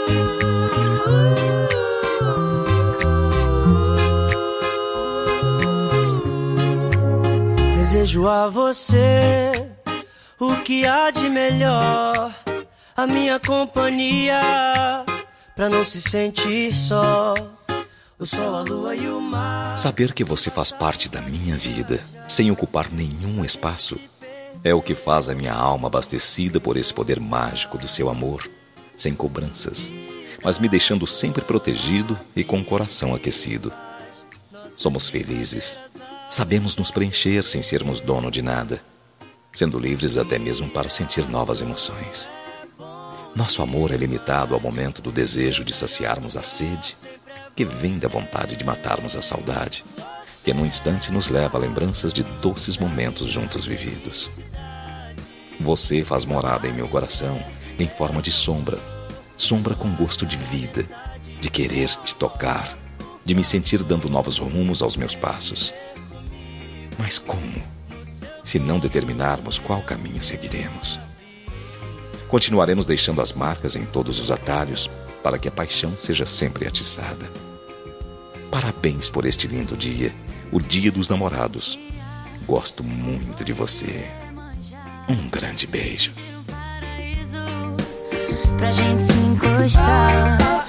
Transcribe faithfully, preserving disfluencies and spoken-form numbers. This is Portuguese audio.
Desejo a você o que há de melhor, a minha companhia, pra não se sentir só. O sol, a lua e o mar. Saber que você faz parte da minha vida, sem ocupar nenhum espaço, é o que faz a minha alma abastecida por esse poder mágico do seu amor, sem cobranças, mas me deixando sempre protegido e com o coração aquecido. Somos felizes, sabemos nos preencher sem sermos dono de nada, sendo livres até mesmo para sentir novas emoções. Nosso amor é limitado ao momento do desejo de saciarmos a sede, que vem da vontade de matarmos a saudade, que num instante nos leva a lembranças de doces momentos juntos vividos. Você faz morada em meu coração em forma de sombra, sombra com gosto de vida, de querer te tocar, de me sentir dando novos rumos aos meus passos. Mas como, se não determinarmos qual caminho seguiremos? Continuaremos deixando as marcas em todos os atalhos para que a paixão seja sempre atiçada. Parabéns por este lindo dia, o dia dos namorados. Gosto muito de você. Um grande beijo. Pra gente se encostar.